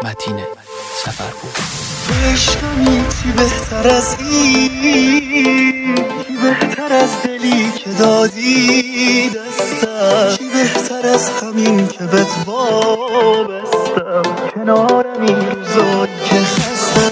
متین سفرپور. تو عشقمی چی بهتر از این، چی بهتر از دلی که دادی دستم، چی بهتر از همین که بهت وابستم، کنارم این روزایی که خستم.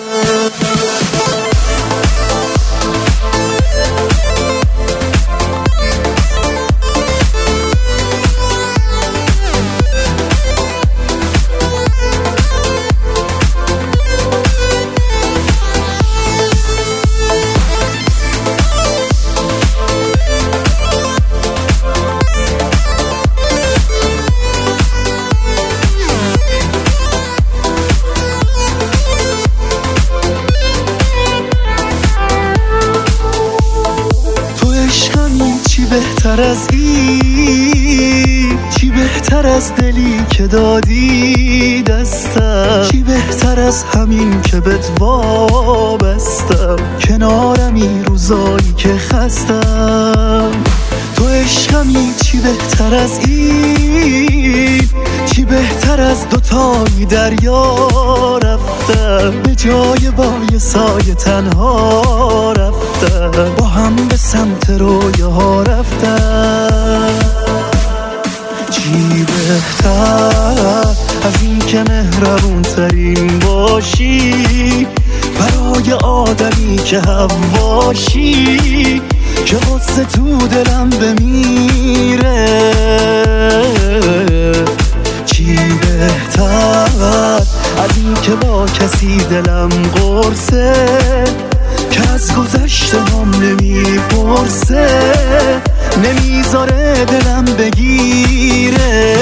چی بهتر از این، چی بهتر از دلی که دادی دستم، چی بهتر از همین که بهت وابستم، کنارم این روزایی که خستم. تو عشقمی چی بهتر از این، چی بهتر از دوتایی دریا رفتم، به جای با یه سایه تنها رفتم، با هم به سمت رویاها رفتم. چی بهتر از این که مهربون ترین باشی برای آدمی که حواشی، که قصه تو دلم بمیره. چی بهتر از این که با کسی دلم قرصه، که از گذشته هم نمیپرسه، نمیذاره دلم بگیره.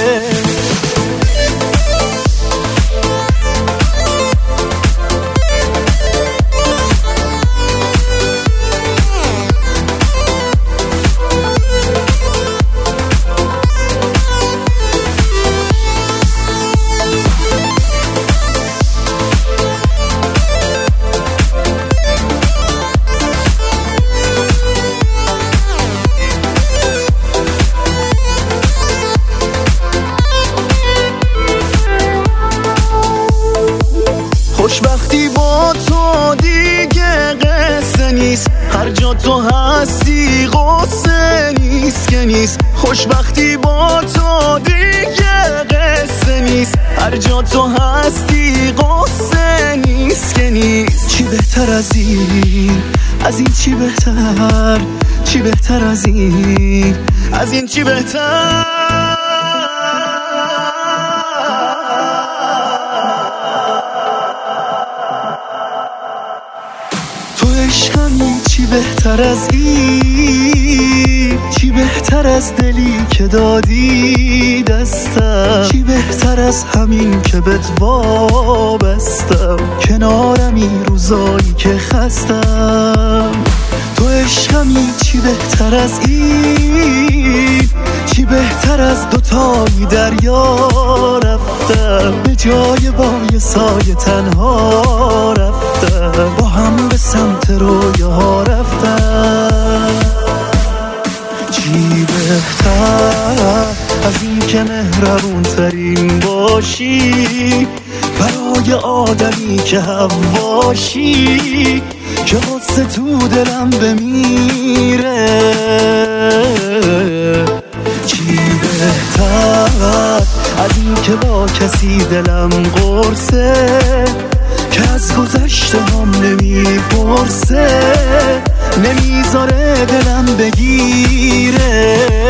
خوشبختی با تو دیگه قصه نیست، هر جا تو هستی قصه نیست که نیست. خوشبختی با تو دیگه قصه نیست، هر جا تو هستی قصه نیست که نیست. چی بهتر از این، از این چی بهتر، چی بهتر از این، از این چی بهتر. تو عشقمی چی بهتر از این، چی بهتر از دلی که دادی دستم، چی بهتر از همین که بهت وابستم، کنارم این روزایی که خستم. تو عشقمی چی بهتر از این، چی بهتر از دوتایی دریا رفتم، به جای با یه سایه تنها رفتم، با هم به سمت رویاها رفتم. چی بهتر از این که مهربون ترین باشی برای آدمی که حواشی، که قصه تو دلم بمیره. چی بهتر از این که با کسی دلم قرصه، که از گذشته هم نمیپرسه، نمیذاره دلم بگیره.